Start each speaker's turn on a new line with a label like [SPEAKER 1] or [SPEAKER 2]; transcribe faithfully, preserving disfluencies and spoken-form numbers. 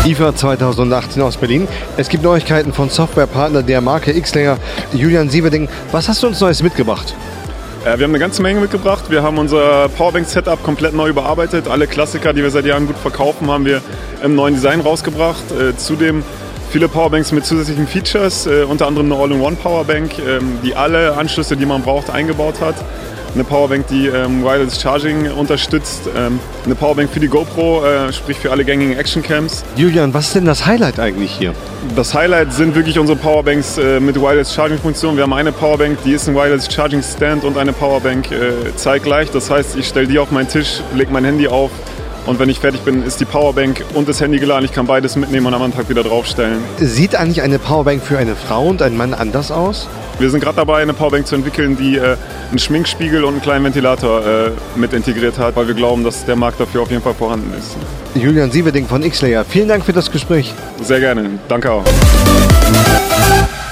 [SPEAKER 1] I F A zweitausendachtzehn aus Berlin. Es gibt Neuigkeiten von Softwarepartner der Marke Xlayer. Julian Sieverding, was hast du uns Neues mitgebracht?
[SPEAKER 2] Wir haben eine ganze Menge mitgebracht. Wir haben unser Powerbank-Setup komplett neu überarbeitet. Alle Klassiker, die wir seit Jahren gut verkaufen, haben wir im neuen Design rausgebracht. Zudem viele Powerbanks mit zusätzlichen Features, unter anderem eine All-in-One-Powerbank, die alle Anschlüsse, die man braucht, eingebaut hat. Eine Powerbank, die ähm, Wireless Charging unterstützt. Ähm, eine Powerbank für die GoPro, äh, sprich für alle gängigen Actioncams.
[SPEAKER 1] Julian, was ist denn das Highlight eigentlich hier?
[SPEAKER 2] Das Highlight sind wirklich unsere Powerbanks äh, mit Wireless Charging Funktion. Wir haben eine Powerbank, die ist ein Wireless Charging Stand und eine Powerbank äh, zeitgleich. Das heißt, ich stelle die auf meinen Tisch, lege mein Handy auf und wenn ich fertig bin, ist die Powerbank und das Handy geladen. Ich kann beides mitnehmen und am anderen Tag wieder draufstellen.
[SPEAKER 1] Sieht eigentlich eine Powerbank für eine Frau und einen Mann anders aus?
[SPEAKER 2] Wir sind gerade dabei, eine Powerbank zu entwickeln, die äh, einen Schminkspiegel und einen kleinen Ventilator äh, mit integriert hat, weil wir glauben, dass der Markt dafür auf jeden Fall vorhanden ist.
[SPEAKER 1] Julian Sieverding von Xlayer, vielen Dank für das Gespräch.
[SPEAKER 2] Sehr gerne, danke auch.